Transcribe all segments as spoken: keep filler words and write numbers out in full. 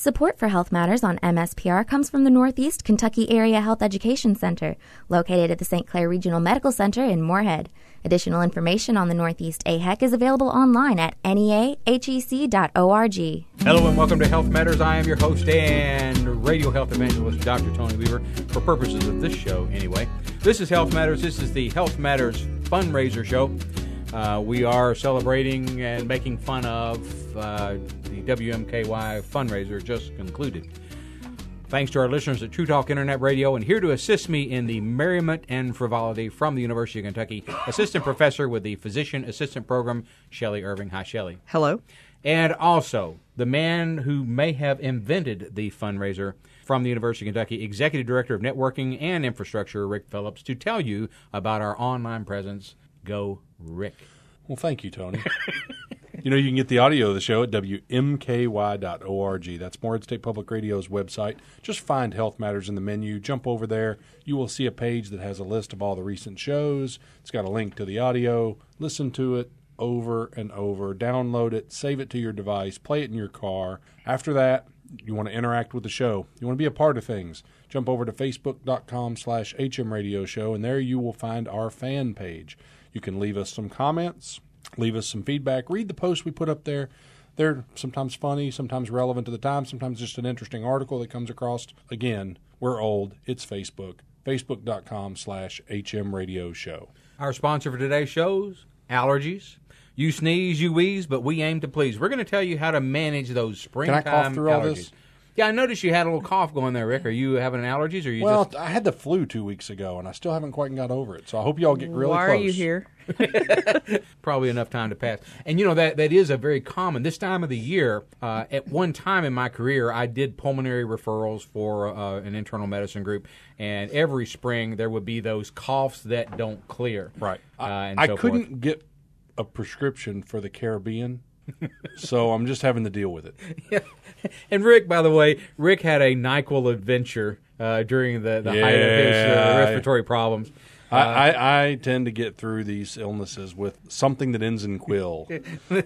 Support for Health Matters on M S P R comes from the Northeast Kentucky Area Health Education Center, located at the Saint Clair Regional Medical Center in Moorhead. Additional information on the Northeast A H E C is available online at N E A H E C dot org. Hello and welcome to Health Matters. I am your host and radio health evangelist, Doctor Tony Weaver, for purposes of this show anyway. This is Health Matters. This is the Health Matters fundraiser show. Uh, we are celebrating and making fun of uh, the W M K Y fundraiser just concluded. Thanks to our listeners at True Talk Internet Radio, and here to assist me in the merriment and frivolity from the University of Kentucky, Assistant Professor with the Physician Assistant Program, Shelley Irving. Hi, Shelley. Hello. And also, the man who may have invented the fundraiser from the University of Kentucky, Executive Director of Networking and Infrastructure, Rick Phillips, to tell you about our online presence. Go, Rick. Well, thank you, Tony. You know, you can get the audio of the show at W M K Y dot org. That's Moorhead State Public Radio's website. Just find Health Matters in the menu. Jump over there. You will see a page that has a list of all the recent shows. It's got a link to the audio. Listen to it over and over. Download it. Save it to your device. Play it in your car. After that, you want to interact with the show. You want to be a part of things. Jump over to facebook.com slash hmradioshow, and there you will find our fan page. You can leave us some comments. Leave us some feedback. Read the posts we put up there. They're sometimes funny, sometimes relevant to the time, sometimes just an interesting article that comes across. Again, we're old. It's Facebook. Facebook.com slash hmradioshow. Our sponsor for today's shows, allergies. You sneeze, you wheeze, but we aim to please. We're going to tell you how to manage those springtime allergies. Can I cough through allergies. all this? Yeah, I noticed you had a little cough going there, Rick. Are you having allergies? Or are you well, just... I had the flu two weeks ago, and I still haven't quite got over it. So I hope you all get really Why close. Why are you here? Probably enough time to pass. And, you know, that that is a very common, this time of the year, uh, at one time in my career, I did pulmonary referrals for uh, an internal medicine group, and every spring there would be those coughs that don't clear. Right. Uh, I, and I so couldn't forth. get a prescription for the Caribbean, so I'm just having to deal with it. Yeah. And Rick, by the way, Rick had a NyQuil adventure uh, during the, the yeah, height of his uh, respiratory problems. I, I, I tend to get through these illnesses with something that ends in quill. the,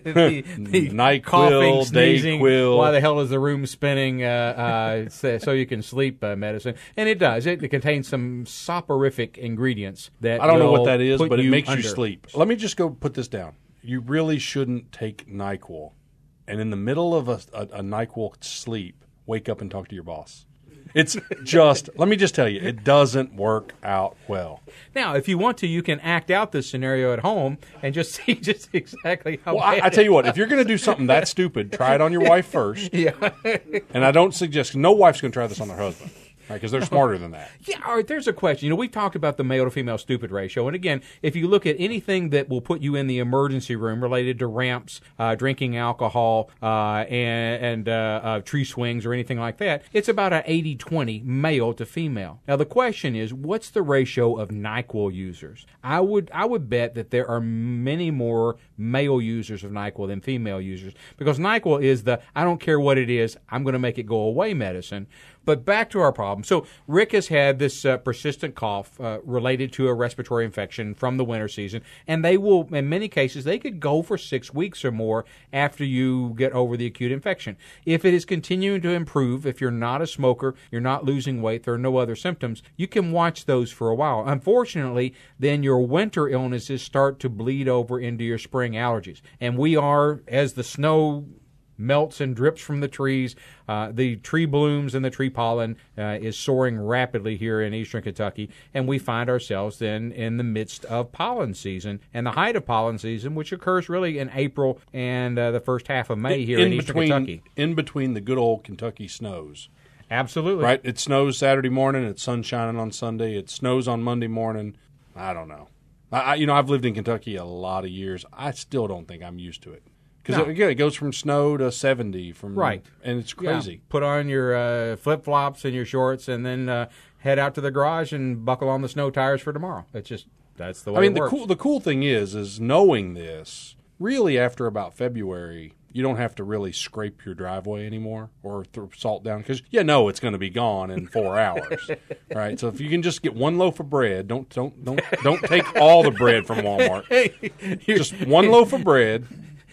the NyQuil, coughing, sneezing, Dayquil. why the hell is the room spinning, uh, uh, so, so you can sleep uh, medicine. And it does. It, it contains some soporific ingredients that I don't know will what that is, put but it you makes under. you sleep. Let me just go put this down. You really shouldn't take NyQuil, and in the middle of a, a, a NyQuil sleep, wake up and talk to your boss. It's just, let me just tell you, it doesn't work out well. Now, if you want to, you can act out this scenario at home and just see just exactly how Well, bad I, I tell you what, if you're going to do something that stupid, try it on your wife first. Yeah. And I don't suggest, no wife's going to try this on their husband. Right, because they're smarter than that. Yeah, all right, there's a question. You know, we've talked about the male-to-female stupid ratio. And again, if you look at anything that will put you in the emergency room related to ramps, uh, drinking alcohol, uh, and, and uh, uh, tree swings or anything like that, it's about an eighty twenty male to female. Now, the question is, what's the ratio of NyQuil users? I would I would bet that there are many more male users of NyQuil than female users, because NyQuil is the, I don't care what it is, I'm going to make it go away medicine. But back to our problem. So Rick has had this uh, persistent cough uh, related to a respiratory infection from the winter season, and they will, in many cases, they could go for six weeks or more after you get over the acute infection. If it is continuing to improve, if you're not a smoker, you're not losing weight, there are no other symptoms, you can watch those for a while. Unfortunately, then your winter illnesses start to bleed over into your spring allergies. And we are, as the snow melts and drips from the trees, uh, the tree blooms and the tree pollen uh, is soaring rapidly here in eastern Kentucky, and we find ourselves then in the midst of pollen season, and the height of pollen season, which occurs really in April and uh, the first half of May here in, in eastern between, Kentucky. In between the good old Kentucky snows. Absolutely. Right? It snows Saturday morning, it's sun shining on Sunday, it snows on Monday morning. I don't know. I, I, you know, I've lived in Kentucky a lot of years. I still don't think I'm used to it. Because, No. again, it goes from snow to seventy. From Right. And it's crazy. Yeah. Put on your uh, flip-flops and your shorts and then uh, head out to the garage and buckle on the snow tires for tomorrow. It's just, that's the way I mean, it the works. cool the cool thing is, is knowing this, really after about February, you don't have to really scrape your driveway anymore or throw salt down because you know it's going to be gone in four hours, right? So if you can just get one loaf of bread, don't don't don't don't take all the bread from Walmart. Just one loaf of bread.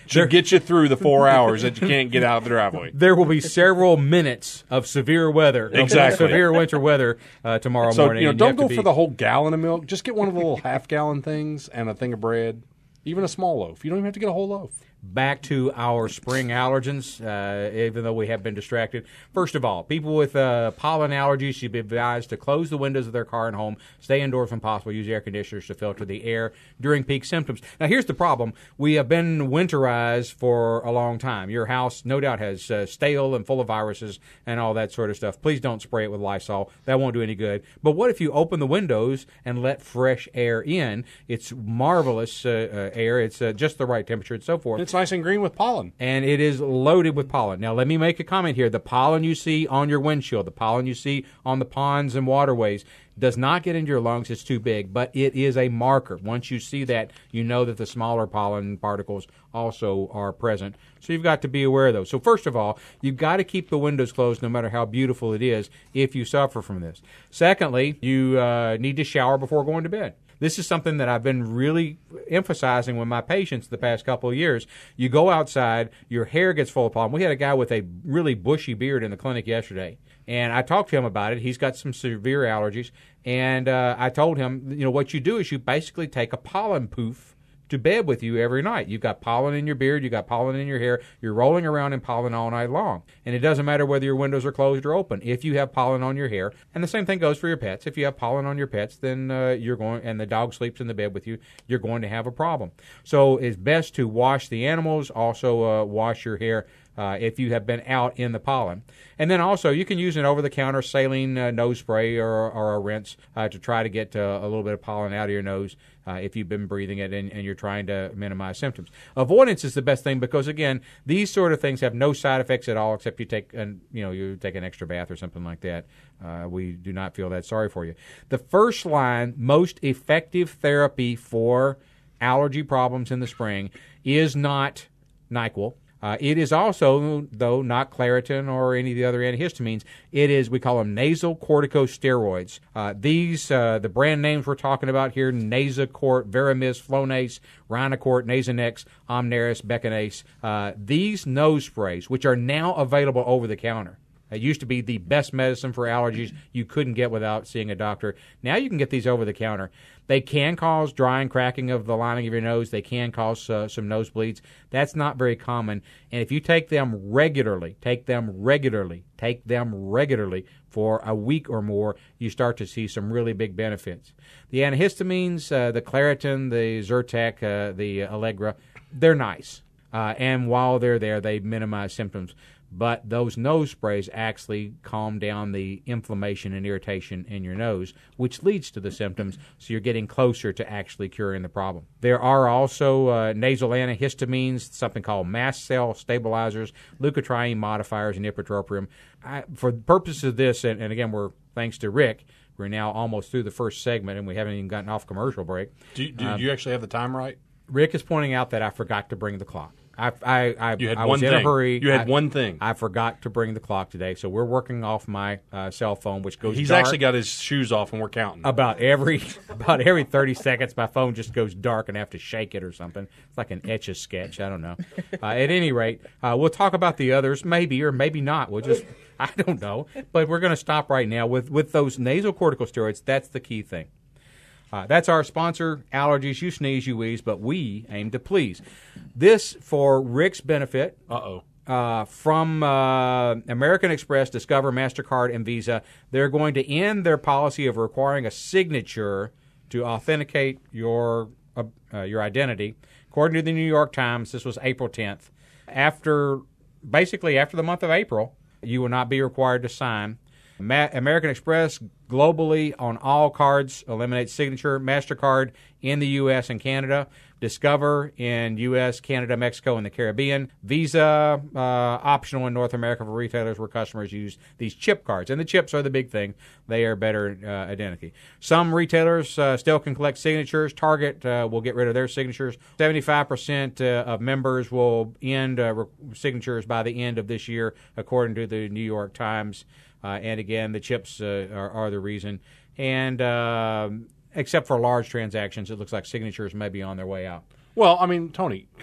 should get you through the four hours that you can't get out of the driveway. There will be several minutes of severe weather, exactly severe winter weather uh, tomorrow so, morning. You know, and don't you go be... for the whole gallon of milk. Just get one of the little half gallon things and a thing of bread, even a small loaf. You don't even have to get a whole loaf. Back to our spring allergens, uh, even though we have been distracted. First of all, people with uh, pollen allergies should be advised to close the windows of their car and home, stay indoors when possible, use air conditioners to filter the air during peak symptoms. Now, here's the problem. We have been winterized for a long time. Your house, no doubt, has uh, stale and full of viruses and all that sort of stuff. Please don't spray it with Lysol. That won't do any good. But what if you open the windows and let fresh air in? It's marvelous uh, uh, air. It's uh, just the right temperature and so forth. It's nice and green with pollen. And it is loaded with pollen. Now, let me make a comment here. The pollen you see on your windshield, the pollen you see on the ponds and waterways, does not get into your lungs. It's too big, but it is a marker. Once you see that, you know that the smaller pollen particles also are present. So you've got to be aware of those. So first of all, you've got to keep the windows closed no matter how beautiful it is if you suffer from this. Secondly, you uh, need to shower before going to bed. This is something that I've been really emphasizing with my patients the past couple of years. You go outside, your hair gets full of pollen. We had a guy with a really bushy beard in the clinic yesterday, and I talked to him about it. He's got some severe allergies, and uh, I told him, you know, what you do is you basically take a pollen poof to bed with you every night. You've got pollen in your beard, you've got pollen in your hair, you're rolling around in pollen all night long. And it doesn't matter whether your windows are closed or open. If you have pollen on your hair, and the same thing goes for your pets, if you have pollen on your pets, then uh, you're going, and the dog sleeps in the bed with you, you're going to have a problem. So it's best to wash the animals, also uh, wash your hair Uh, if you have been out in the pollen. And then also, you can use an over-the-counter saline uh, nose spray or, or a rinse uh, to try to get uh, a little bit of pollen out of your nose uh, if you've been breathing it and, and you're trying to minimize symptoms. Avoidance is the best thing because, again, these sort of things have no side effects at all except you take an, you know, you take an extra bath or something like that. Uh, we do not feel that sorry for you. The first line, most effective therapy for allergy problems in the spring is not NyQuil. Uh, it is also, though, not Claritin or any of the other antihistamines. It is, we call them nasal corticosteroids. Uh, these, uh, the brand names we're talking about here, Nasacort, Veramis, Flonase, Rhinocort, Nasonex, Omneris, Beckinase. Uh, these nose sprays, which are now available over the counter. It used to be the best medicine for allergies you couldn't get without seeing a doctor. Now you can get these over the counter. They can cause dry and cracking of the lining of your nose. They can cause uh, some nosebleeds. That's not very common. And if you take them regularly, take them regularly, take them regularly for a week or more, you start to see some really big benefits. The antihistamines, uh, the Claritin, the Zyrtec, uh, the Allegra, they're nice. Uh, and while they're there, they minimize symptoms. But those nose sprays actually calm down the inflammation and irritation in your nose, which leads to the symptoms, so you're getting closer to actually curing the problem. There are also uh, nasal antihistamines, something called mast cell stabilizers, leukotriene modifiers, and ipratropium. I, for the purpose of this, and, and again, we're thanks to Rick, we're now almost through the first segment, and we haven't even gotten off commercial break. Do, do, um, do you actually have the time right? Rick is pointing out that I forgot to bring the clock. I, I, I, you had I one was in thing. a hurry. You had I, one thing. I forgot to bring the clock today, so we're working off my uh, cell phone, which goes He's dark. actually got his shoes off, and we're counting. About every about every thirty seconds, my phone just goes dark, and I have to shake it or something. It's like an Etch-a-Sketch. I don't know. Uh, at any rate, uh, we'll talk about the others, maybe or maybe not. We'll just I don't know, but we're going to stop right now with with those nasal corticosteroids. That's the key thing. Uh, that's our sponsor, Allergies. You sneeze, you wheeze, but we aim to please. This for Rick's benefit. Uh-oh. Uh, from uh, American Express, Discover, MasterCard, and Visa. They're going to end their policy of requiring a signature to authenticate your uh, uh, your identity. According to the New York Times, this was April tenth. After, basically after the month of April, you will not be required to sign. Ma- American Express globally on all cards eliminates signature. MasterCard in the U S and Canada. Discover in U S, Canada, Mexico, and the Caribbean. Visa uh, optional in North America for retailers where customers use these chip cards. And the chips are the big thing. They are better uh, identity. Some retailers uh, still can collect signatures. Target uh, will get rid of their signatures. seventy-five percent uh, of members will end uh, re- signatures by the end of this year, according to the New York Times. Uh, and again, the chips uh, are, are the reason. And uh, except for large transactions, it looks like signatures may be on their way out. Well, I mean, Tony, come on.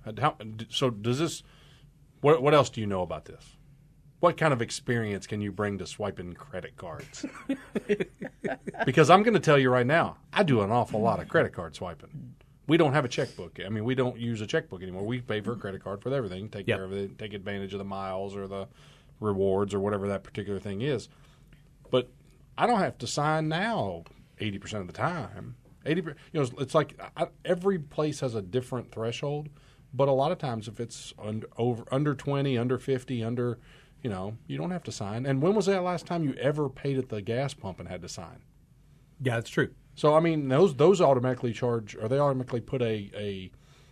How, so does this? What what else do you know about this? What kind of experience can you bring to swiping credit cards? Because I'm going to tell you right now, I do an awful lot of credit card swiping. We don't have a checkbook. I mean, we don't use a checkbook anymore. We pay for a credit card for everything, take Yep. care of it, take advantage of the miles or the rewards or whatever that particular thing is. But I don't have to sign now eighty percent of the time. eighty percent, you know, it's like I, every place has a different threshold. But a lot of times, if it's under, over, under twenty, under fifty, under, you know, you don't have to sign. And when was that last time you ever paid at the gas pump and had to sign? Yeah, that's true. So I mean, those those automatically charge, or they automatically put a a,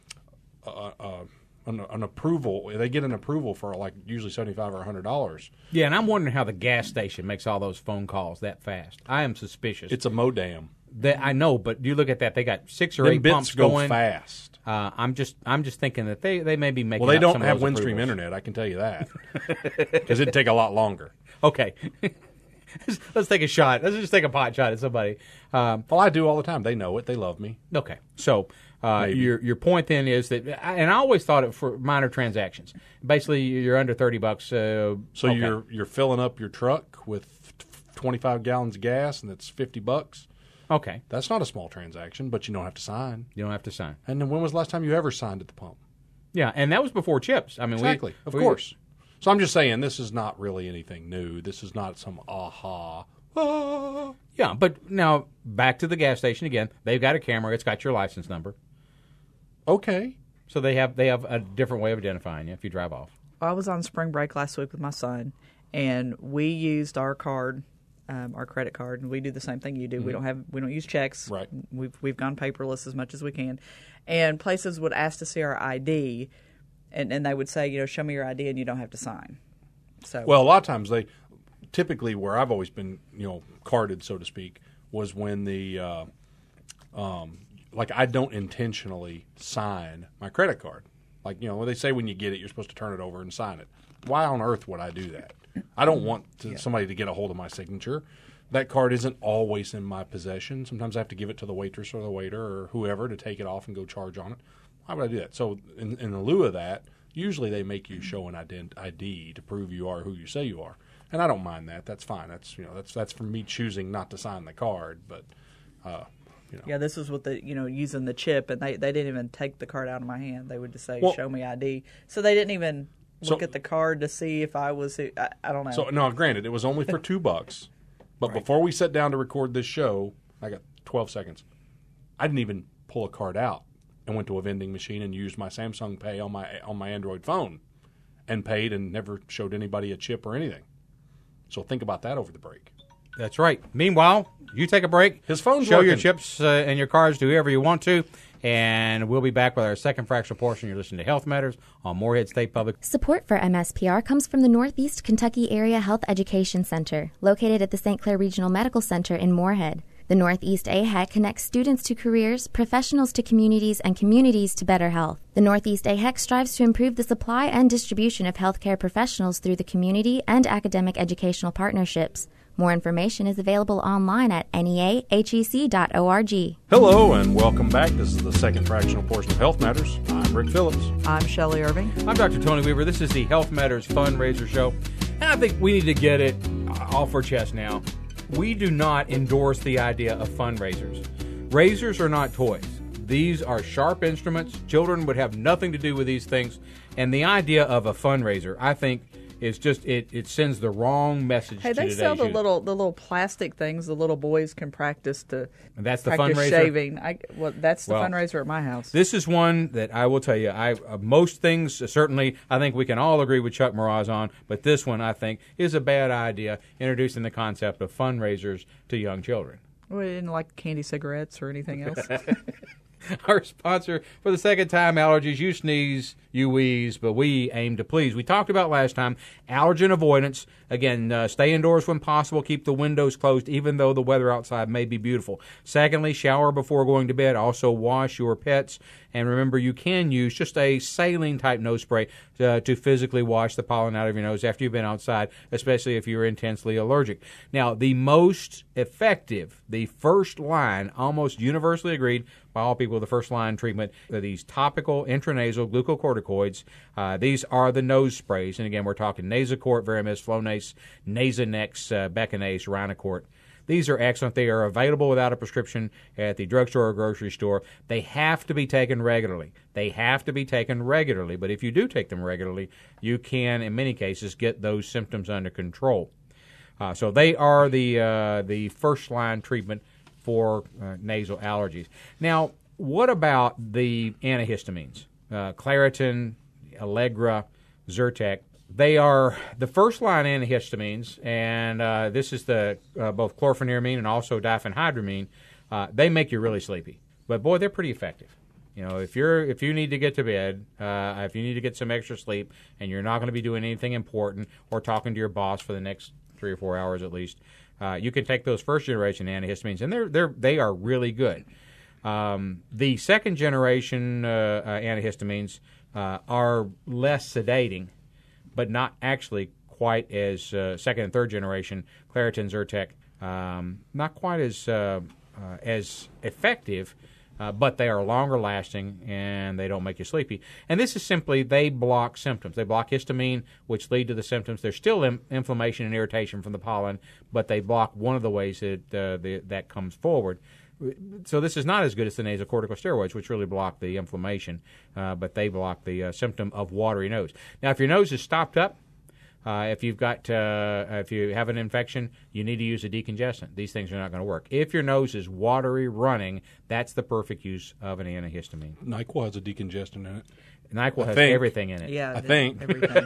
a, a an, an approval. They get an approval for like usually seventy five or a hundred dollars. Yeah, and I'm wondering how the gas station makes all those phone calls that fast. I am suspicious. It's a modem. That I know, but you look at that; they got six or Them eight bits pumps go going fast. Uh, I'm just, I'm just thinking that they, they may be making. Well, they up don't some of have those Windstream approvals. internet. I can tell you that because it'd take a lot longer. Okay, let's take a shot. Let's just take a pot shot at somebody. Um, Well, I do all the time. They know it. They love me. okay, so uh, Maybe. your your point then is that, and I always thought it for minor transactions. Basically, you're under thirty bucks. Uh, So okay. you're you're filling up your truck with twenty five gallons of gas, and it's fifty bucks. okay. That's not a small transaction, but you don't have to sign. You don't have to sign. And then when was the last time you ever signed at the pump? Yeah, and that was before chips. I mean, Exactly, we, of we- course. So I'm just saying this is not really anything new. This is not some aha. Ah. Yeah, but now back to the gas station again. They've got a camera. It's got your license number, Okay. so they have they have a different way of identifying you if you drive off. I was on spring break last week with my son, and we used our card, um, our credit card, and we do the same thing you do. We don't have we don't use checks. Right. We've we've gone paperless as much as we can, and places would ask to see our I D, and and they would say, you know, show me your I D, and you don't have to sign. So Well, a lot of times they typically where I've always been, you know, carded, so to speak, was when the uh, um, like I don't intentionally sign my credit card. Like, you know, when they say when you get it, you're supposed to turn it over and sign it. Why on earth would I do that? I don't want to, somebody to get a hold of my signature. That card isn't always in my possession. Sometimes I have to give it to the waitress or the waiter or whoever to take it off and go charge on it. Why would I do that? So in, in lieu of that, usually they make you show an ident- I D to prove you are who you say you are. And I don't mind that. That's fine. That's, you know, that's that's from me choosing not to sign the card. But, uh, you know. yeah, this was with the you know using the chip, and they, they didn't even take the card out of my hand. They would just say, Well- show me I D. So they didn't even look So- at the card to see if I was. who- I, I don't know. So no, granted, it was only for two bucks. But before we sat down to record this show, I got twelve seconds. I didn't even pull a card out and went to a vending machine and used my Samsung Pay on my on my Android phone and paid and never showed anybody a chip or anything. So think about that over the break. That's right. Meanwhile, you take a break. His phone's Show your working. chips uh, and your cards to whoever you want to, and we'll be back with our second fractional portion. You're listening to Health Matters on Morehead State Public. Support for M S P R comes from the Northeast Kentucky Area Health Education Center, located at the Saint Clair Regional Medical Center in Morehead. The Northeast A H E C connects students to careers, professionals to communities, and communities to better health. The Northeast A H E C strives to improve the supply and distribution of healthcare professionals through the community and academic educational partnerships. More information is available online at N E A H E C dot org. Hello and welcome back. This is the second fractional portion of Health Matters. I'm Rick Phillips. I'm Shelley Irving. I'm Doctor Tony Weaver. This is the Health Matters fundraiser show, and I think we need to get it off our chest now. We do not endorse the idea of fundraisers. Razors are not toys. These are sharp instruments. Children would have nothing to do with these things. And the idea of a fundraiser, I think, is just it, it sends the wrong message Hey, to they today's sell the youth. little the little plastic things the little boys can practice to And that's the practice fundraiser? shaving. I, well, that's the Well, fundraiser at my house. This is one that I will tell you, I uh, most things, uh, certainly, I think we can all agree with Chuck Mraz on, but this one, I think, is a bad idea, introducing the concept of fundraisers to young children. We didn't like candy cigarettes or anything else. Our sponsor for the second time, allergies. You sneeze, you wheeze, but we aim to please. We talked about last time allergen avoidance. Again, uh, stay indoors when possible. Keep the windows closed, even though the weather outside may be beautiful. Secondly, shower before going to bed. Also, wash your pets And remember, you can use just a saline-type nose spray to, to physically wash the pollen out of your nose after you've been outside, especially if you're intensely allergic. Now, the most effective, the first line, almost universally agreed by all people, the first line treatment are these topical intranasal glucocorticoids. Uh, these are the nose sprays. And again, we're talking Nasacort, Veramis, Flonase, Nasonex, uh, Beckinase, Rhinocort. These are excellent. They are available without a prescription at the drugstore or grocery store. They have to be taken regularly. They have to be taken regularly. But if you do take them regularly, you can, in many cases, get those symptoms under control. Uh, so they are the uh, the first line treatment for uh, nasal allergies. Now, what about the antihistamines? Uh, Claritin, Allegra, Zyrtec. They are the first line antihistamines, and uh, this is the uh, both chlorpheniramine and also diphenhydramine. Uh, they make you really sleepy, but boy, they're pretty effective. You know, if you're if you need to get to bed, uh, if you need to get some extra sleep, and you're not going to be doing anything important or talking to your boss for the next three or four hours at least, uh, you can take those first generation antihistamines, and they're they're they are really good. Um, the second generation uh, uh, antihistamines uh, are less sedating, but not actually quite as uh, second and third generation Claritin, Zyrtec, um, not quite as uh, uh, as effective, uh, but they are longer lasting and they don't make you sleepy. And this is simply they block symptoms. They block histamine, which lead to the symptoms. There's still im- inflammation and irritation from the pollen, but they block one of the ways that uh, the, that comes forward. So this is not as good as the nasal corticosteroids, which really block the inflammation, uh, but they block the uh, symptom of watery nose. Now, if your nose is stopped up, uh, if you've got, uh, if you have an infection, you need to use a decongestant. These things are not going to work. If your nose is watery, running, that's the perfect use of an antihistamine. NyQuil has a decongestant in it. NyQuil I has think. everything in it. Yeah, I think. everything.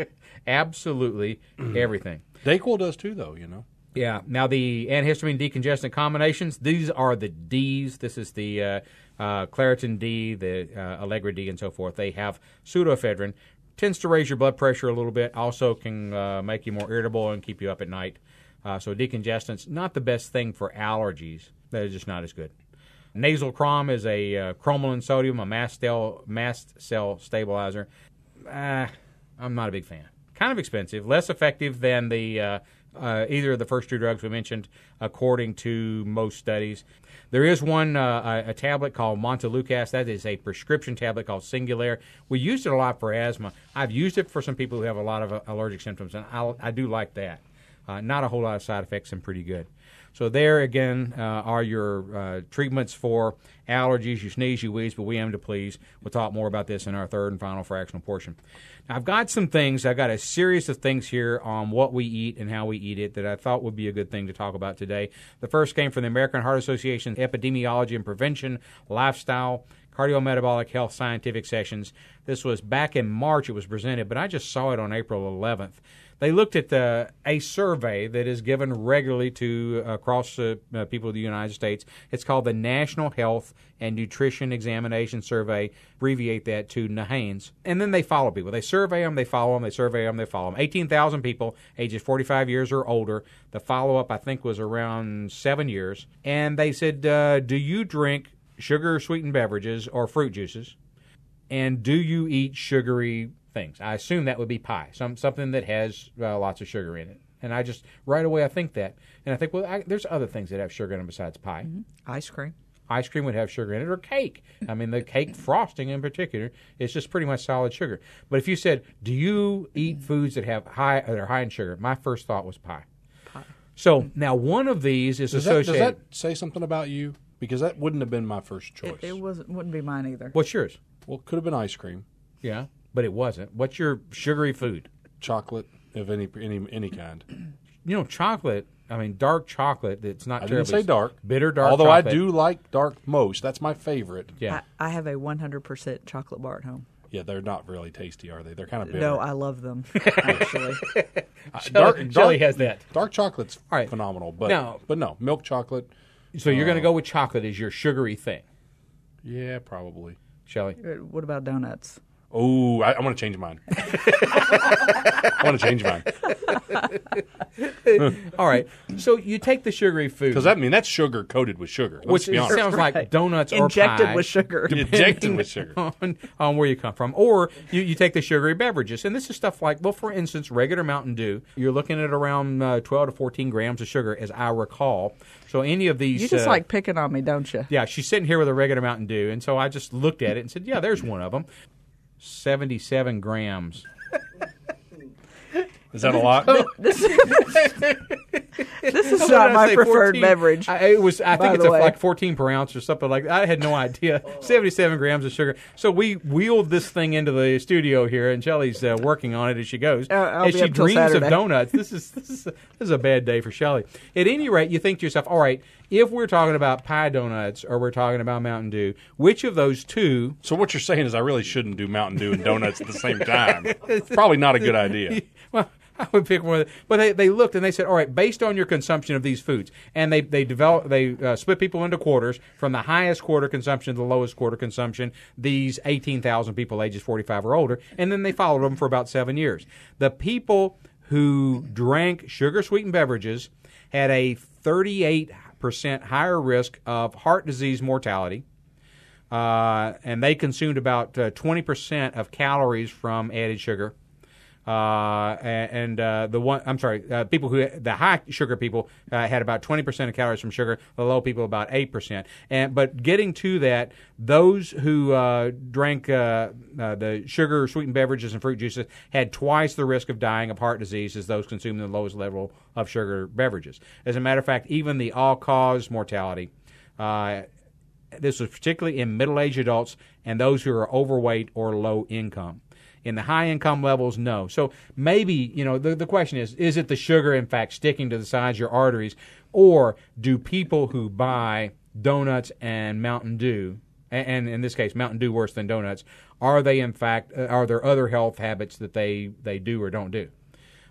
Absolutely everything. Dayquil does too, though, you know. Yeah. Now, the antihistamine decongestant combinations, these are the Ds. This is the uh, uh, Claritin D, the uh, Allegra D, and so forth. They have pseudoephedrine. Tends to raise your blood pressure a little bit. Also can uh, make you more irritable and keep you up at night. Uh, so decongestants, not the best thing for allergies. They're just not as good. Nasal Crom is a uh, cromolyn sodium, a mast cell, mast cell stabilizer. Uh, I'm not a big fan. Kind of expensive, less effective than the uh, uh, either of the first two drugs we mentioned, according to most studies. There is one, uh, a, a tablet called Montelukast. That is a prescription tablet called Singulair. We used it a lot for asthma. I've used it for some people who have a lot of uh, allergic symptoms, and I'll, I do like that. Uh, not a whole lot of side effects and pretty good. So there, again, uh, are your uh, treatments for allergies. You sneeze, you wheeze, but we aim to please. We'll talk more about this in our third and final fractional portion. Now, I've got some things. I've got a series of things here on what we eat and how we eat it that I thought would be a good thing to talk about today. The first came from the American Heart Association Epidemiology and Prevention, Lifestyle, Cardiometabolic Health Scientific Sessions. This was back in March. It was presented, but I just saw it on April eleventh. They looked at uh, a survey that is given regularly to uh, across uh, uh, people of the United States. It's called the National Health and Nutrition Examination Survey. Abbreviate that to NAHANES. And then they follow people. They survey them, they follow them, they survey them, they follow them. eighteen thousand people, ages forty-five years or older. The follow-up, I think, was around seven years. And they said, uh, do you drink sugar-sweetened beverages or fruit juices? And do you eat sugary things? I assume that would be pie, some something that has uh, lots of sugar in it. And I just, right away, I think that. And I think, well, I, there's other things that have sugar in them besides pie. Mm-hmm. Ice cream. Ice cream would have sugar in it, or cake. I mean, the cake frosting in particular is just pretty much solid sugar. But if you said, do you eat foods that have high that are high in sugar? My first thought was pie. Pie. So now one of these is Does that, associated. does that say something about you? Because that wouldn't have been my first choice. It, it wasn't wouldn't be mine either. What's yours? Well, it could have been ice cream, Yeah, but it wasn't. What's your sugary food? chocolate of any any any kind. You know, chocolate. I mean, dark chocolate. That's not I terribly didn't say dark. bitter dark. Although chocolate. I do like dark most. That's my favorite. Yeah. I, I have a one hundred percent chocolate bar at home. Yeah, they're not really tasty, are they? They're kind of bitter. No, I love them, actually. Dark, Jelly has that. Dark chocolate's All right. phenomenal, but Now- but no, milk chocolate. So you're going to go with chocolate as your sugary thing, Yeah, probably. Shelley? Uh, what about donuts? Oh, I, I want to change mine. I want to change mine. All right. So you take the sugary food. Because, I mean, that's sugar coated with sugar. Let's which be honest. sounds Right. like donuts or Injected pie. with sugar. Injected with sugar. On, on where you come from. Or you, you take the sugary beverages. And this is stuff like, well, for instance, regular Mountain Dew. You're looking at around uh, twelve to fourteen grams of sugar, as I recall. So any of these... You just uh, like picking on me, don't you? Yeah, she's sitting here with a regular Mountain Dew. And so I just looked at it and said, yeah, there's one of them. seventy-seven grams. Is that a lot? This, this is What not did I my say, preferred fourteen? beverage. I, it was. I by think it's the a, way. like fourteen per ounce or something like that. I had no idea. seventy-seven grams of sugar. So we wheeled this thing into the studio here, and Shelley's uh, working on it as she goes. Uh, I'll as be she up till dreams Saturday. of donuts. This is this is a, this is a bad day for Shelley. At any rate, you think to yourself, all right, if we're talking about pie donuts or we're talking about Mountain Dew, which of those two? So what you're saying is I really shouldn't do Mountain Dew and donuts at the same time. Probably not a good idea. Well, I would pick one. Of the, but they, they looked and they said, all right, based on your consumption of these foods, and they they develop they uh, split people into quarters from the highest quarter consumption to the lowest quarter consumption. These eighteen thousand people ages forty-five or older, and then they followed them for about seven years. The people who drank sugar sweetened beverages had a thirty-eight percent higher risk of heart disease mortality. Uh, and they consumed about uh, twenty percent of calories from added sugar. Uh, and uh, the one, I'm sorry, uh, people who the high sugar people uh, had about twenty percent of calories from sugar. The low people about eight percent. And but getting to that, those who uh, drank uh, uh, the sugar sweetened beverages and fruit juices had twice the risk of dying of heart disease as those consuming the lowest level of sugar beverages. As a matter of fact, even the all-cause mortality. Uh, This was particularly in middle-aged adults and those who are overweight or low income. In the high income levels, no. So maybe, you know, the, the question is, is it the sugar, in fact, sticking to the sides of your arteries, or do people who buy donuts and Mountain Dew, and, and in this case, Mountain Dew worse than donuts, are they, in fact, uh, are there other health habits that they, they do or don't do?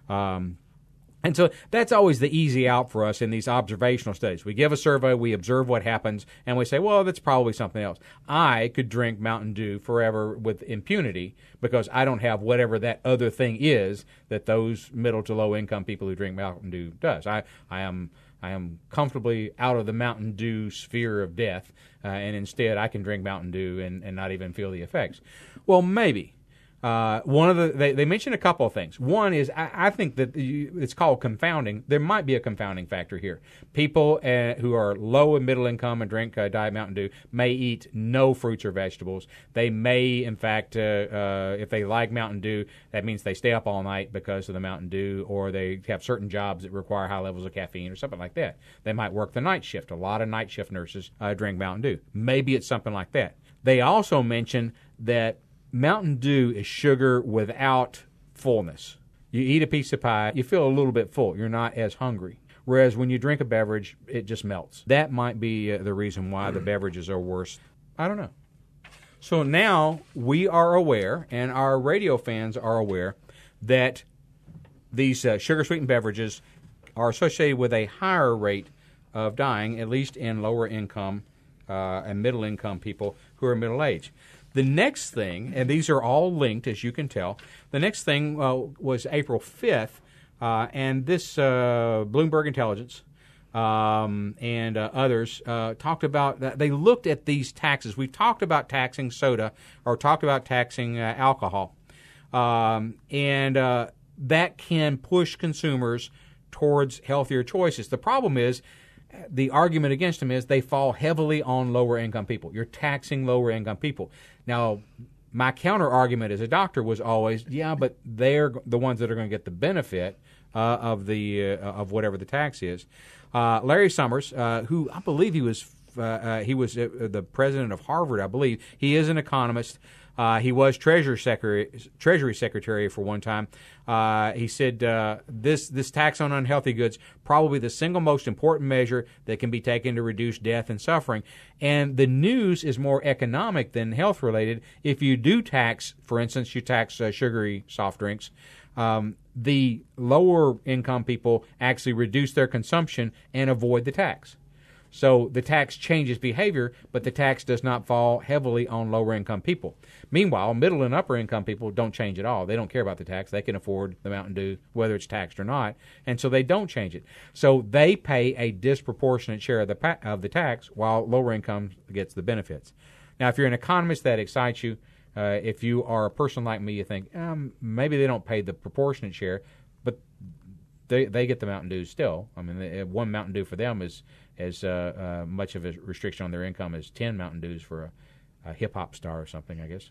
Um And so that's always the easy out for us in these observational studies. We give a survey, we observe what happens, and we say, well, that's probably something else. I could drink Mountain Dew forever with impunity because I don't have whatever that other thing is that those middle to low income people who drink Mountain Dew does. I, I am I am comfortably out of the Mountain Dew sphere of death, uh, and instead I can drink Mountain Dew and, and not even feel the effects. Well, maybe. Uh, one of the they, they mentioned a couple of things. One is I, I think that you, it's called confounding. There might be a confounding factor here. People uh, who are low and middle income and drink uh, Diet Mountain Dew may eat no fruits or vegetables. They may, in fact, uh, uh, if they like Mountain Dew, that means they stay up all night because of the Mountain Dew, or they have certain jobs that require high levels of caffeine or something like that. They might work the night shift. A lot of night shift nurses uh, drink Mountain Dew. Maybe it's something like that. They also mention that Mountain Dew is sugar without fullness. You eat a piece of pie, you feel a little bit full. You're not as hungry. Whereas when you drink a beverage, it just melts. That might be uh, the reason why the beverages are worse. I don't know. So now we are aware, and our radio fans are aware, that these uh, sugar-sweetened beverages are associated with a higher rate of dying, at least in lower income uh, and middle income people who are middle-aged. The next thing, and these are all linked, as you can tell, the next thing uh, was April fifth, uh, and this uh, Bloomberg Intelligence um, and uh, others uh, talked about, uh, they looked at these taxes. We've talked about taxing soda or talked about taxing uh, alcohol, um, and uh, that can push consumers towards healthier choices. The problem is, the argument against them is they fall heavily on lower-income people. You're taxing lower-income people. Now, my counter-argument as a doctor was always, yeah, but they're the ones that are going to get the benefit uh, of the uh, of whatever the tax is. Uh, Larry Summers, uh, who I believe he was uh, uh, he was uh, the president of Harvard, I believe. He is an economist. Uh, he was Treasury Secretary, Treasury Secretary for one time. Uh, he said uh, this this tax on unhealthy goods probably the single most important measure that can be taken to reduce death and suffering. And the news is more economic than health related. If you do tax, for instance, you tax uh, sugary soft drinks, um, the lower income people actually reduce their consumption and avoid the tax. So the tax changes behavior, but the tax does not fall heavily on lower-income people. Meanwhile, middle and upper-income people don't change at all. They don't care about the tax. They can afford the Mountain Dew, whether it's taxed or not, and so they don't change it. So they pay a disproportionate share of the pa- of the tax, while lower income gets the benefits. Now, if you're an economist, that excites you. Uh, if you are a person like me, you think um, maybe they don't pay the proportionate share, but they they get the Mountain Dew still. I mean, they, one Mountain Dew for them is as uh, uh, much of a restriction on their income as ten Mountain Dews for a, a hip hop star or something, I guess.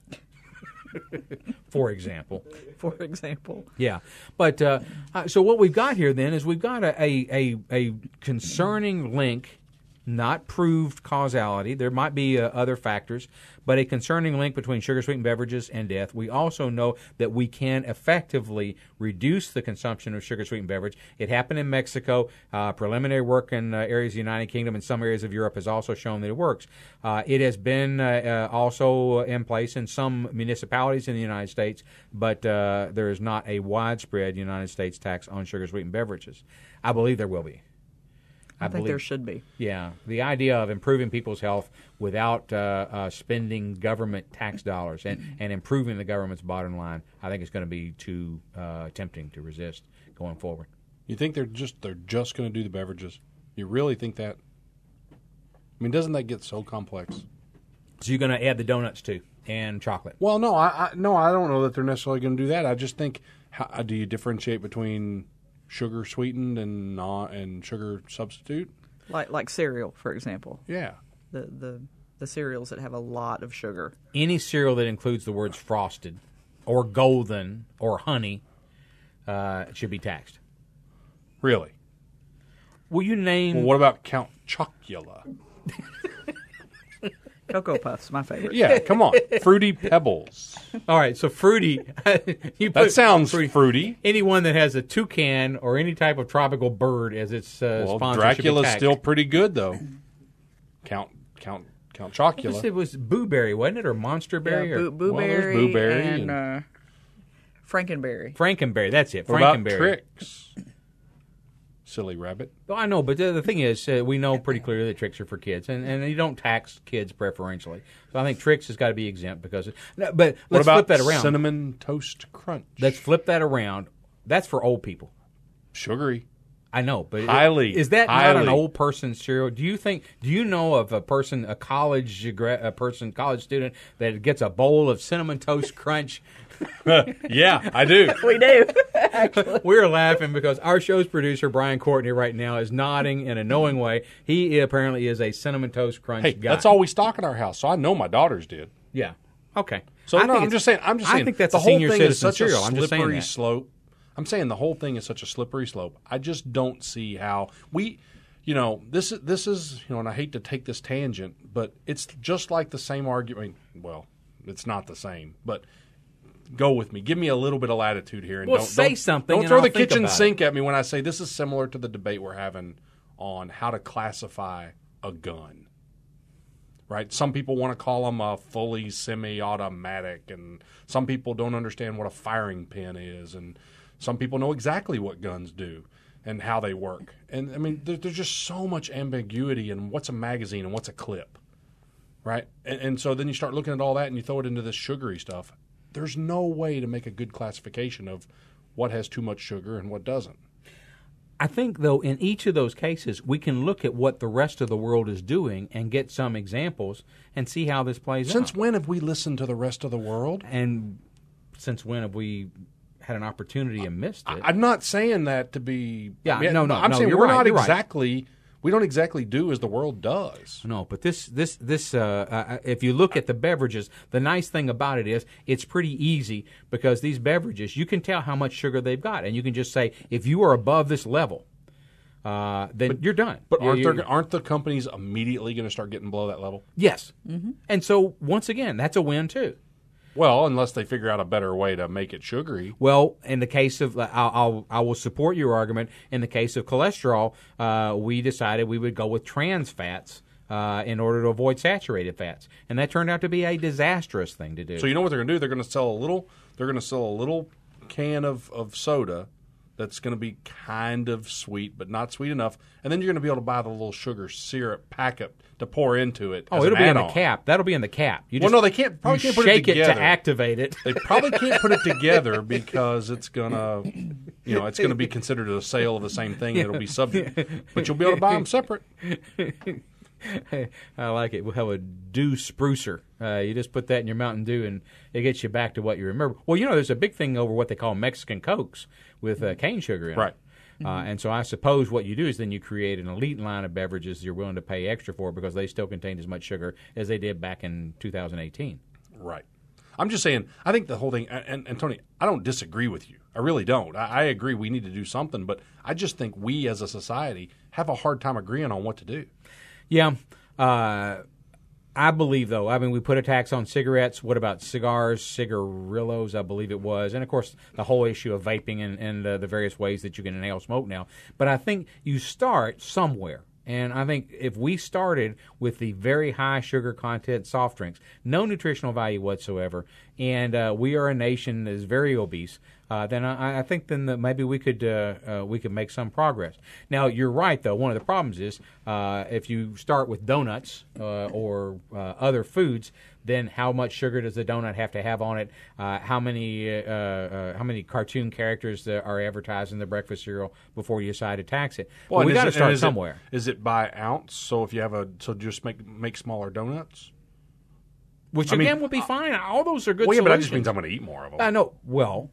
For example. For example. Yeah. But uh, uh, so what we've got here then is we've got a, a, a, a concerning link, not proved causality. There might be uh, other factors, but a concerning link between sugar-sweetened beverages and death. We also know that we can effectively reduce the consumption of sugar-sweetened beverage. It happened in Mexico. Uh, preliminary work in uh, areas of the United Kingdom and some areas of Europe has also shown that it works. Uh, it has been uh, uh, also in place in some municipalities in the United States, but uh, there is not a widespread United States tax on sugar-sweetened beverages. I believe there will be. I, I think believe, there should be. Yeah. The idea of improving people's health without uh, uh, spending government tax dollars and, and improving the government's bottom line, I think it's going to be too uh, tempting to resist going forward. You think they're just they're just going to do the beverages? You really think that? I mean, doesn't that get so complex? So you're going to add the donuts too and chocolate? Well, no, I, I no, I don't know that they're necessarily going to do that. I just think, how, do you differentiate between sugar sweetened and not and sugar substitute? Like like cereal, for example. Yeah. The the the cereals that have a lot of sugar. Any cereal that includes the words frosted or golden or honey uh, should be taxed. Really? Will you name... Well, what about Count Chocula? Cocoa Puffs, my favorite. Yeah, come on. Fruity Pebbles. All right, so fruity. you That put sounds fruity. fruity. Anyone that has a toucan or any type of tropical bird as its uh, Well, sponsor Dracula's should be taxed. still pretty good, though. Count Count Count I guess Chocula. it was Booberry, wasn't it, or Monster Berry, Yeah, or boo, Well, there's blueberry blueberry and, and- uh, Frankenberry. Frankenberry? That's it, What about Frankenberry. Tricks? Silly rabbit. Well, I know, but the, the thing is, uh, we know pretty clearly that Tricks are for kids, and, and you don't tax kids preferentially. So I think Tricks has got to be exempt because. Of, no, but What let's about flip that around. Cinnamon Toast Crunch? Let's flip that around. That's for old people. Sugary. I know, but Highly, is that not an highly. old person's cereal? Do you think? Do you know of a person, a college gra- a person, college student that gets a bowl of Cinnamon Toast Crunch? Yeah, I do. We do. We're laughing because our show's producer Brian Courtney right now is nodding in a knowing way. He apparently is a Cinnamon Toast Crunch Hey, guy. that's all we stock at our house, so I know my daughters did. Yeah. Okay. So I no, think I'm it's- just saying. I'm just I saying. think that's the a whole senior thing is citizen such cereal. a I'm just saying slippery that. slope. I'm saying the whole thing is such a slippery slope. I just don't see how we, you know, this is this is you know, and I hate to take this tangent, but it's just like the same argument. Well, it's not the same, but go with me. Give me a little bit of latitude here, and Well, don't say don't, something Don't and throw I'll the think kitchen about sink at me when I say this is similar to the debate we're having on how to classify a gun. Right? Some people want to call them a fully semi-automatic, and some people don't understand what a firing pin is, and some people know exactly what guns do and how they work. And, I mean, there, there's just so much ambiguity in what's a magazine and what's a clip, right? And, and so then you start looking at all that and you throw it into this sugary stuff. There's no way to make a good classification of what has too much sugar and what doesn't. I think, though, in each of those cases, we can look at what the rest of the world is doing and get some examples and see how this plays Since out. when have we listened to the rest of the world? And since when have we had an opportunity and missed it? I, I'm not saying that to be. Yeah, I mean, no, no, I'm no, saying you're we're right, not you're right. exactly. We don't exactly do as the world does. No, but this, this, this. Uh, uh, if you look at the beverages, the nice thing about it is it's pretty easy because these beverages, you can tell how much sugar they've got, and you can just say if you are above this level, uh, then you're done. But You- aren't you- there, aren't the companies immediately going to start getting below that level? Yes, and so once again, that's a win too. Well, unless they figure out a better way to make it sugary. Well, in the case of, I'll, I'll I will support your argument. In the case of cholesterol, uh, we decided we would go with trans fats uh, in order to avoid saturated fats, and that turned out to be a disastrous thing to do. So you know what they're going to do? They're going to sell a little. They're going to sell a little can of, of soda that's going to be kind of sweet, but not sweet enough. And then you're going to be able to buy the little sugar syrup packet to pour into it. Oh, as it'll an be in add-on. the cap. That'll be in the cap. You Well, just, no, they can't. Probably you can't put it shake it, together. to activate it. They probably can't put it together because it's gonna, you know, it's going to be considered a sale of the same thing. It'll be subject, but you'll be able to buy them separate. I like it. We'll have a dew sprucer. Uh, you just put that in your Mountain Dew, and it gets you back to what you remember. Well, you know, there's a big thing over what they call Mexican Cokes with uh, cane sugar in Right. it. Uh, and so I suppose what you do is then you create an elite line of beverages you're willing to pay extra for because they still contain as much sugar as they did back in two thousand eighteen. Right. I'm just saying, I think the whole thing, and, and Tony, I don't disagree with you. I really don't. I, I agree we need to do something, but I just think we as a society have a hard time agreeing on what to do. Yeah. Uh, I believe, though, I mean, we put a tax on cigarettes. What about cigars, cigarillos, I believe it was. And, of course, the whole issue of vaping and, and uh, the various ways that you can inhale smoke now. But I think you start somewhere. And I think if we started with the very high sugar content soft drinks, no nutritional value whatsoever, and uh, we are a nation that is very obese, uh, then I, I think then that maybe we could uh, uh, we could make some progress. Now, you're right, though. One of the problems is uh, if you start with donuts uh, or uh, other foods, then how much sugar does the donut have to have on it? Uh, how many uh, uh, how many cartoon characters uh, are advertised in the breakfast cereal before you decide to tax it? Well, we got to start is somewhere. It, is it by ounce? So if you have a so just make make smaller donuts. Which I mean, again would be fine. All those are good. Well, yeah, solutions. but that just means I'm going to eat more of them. I know. Well,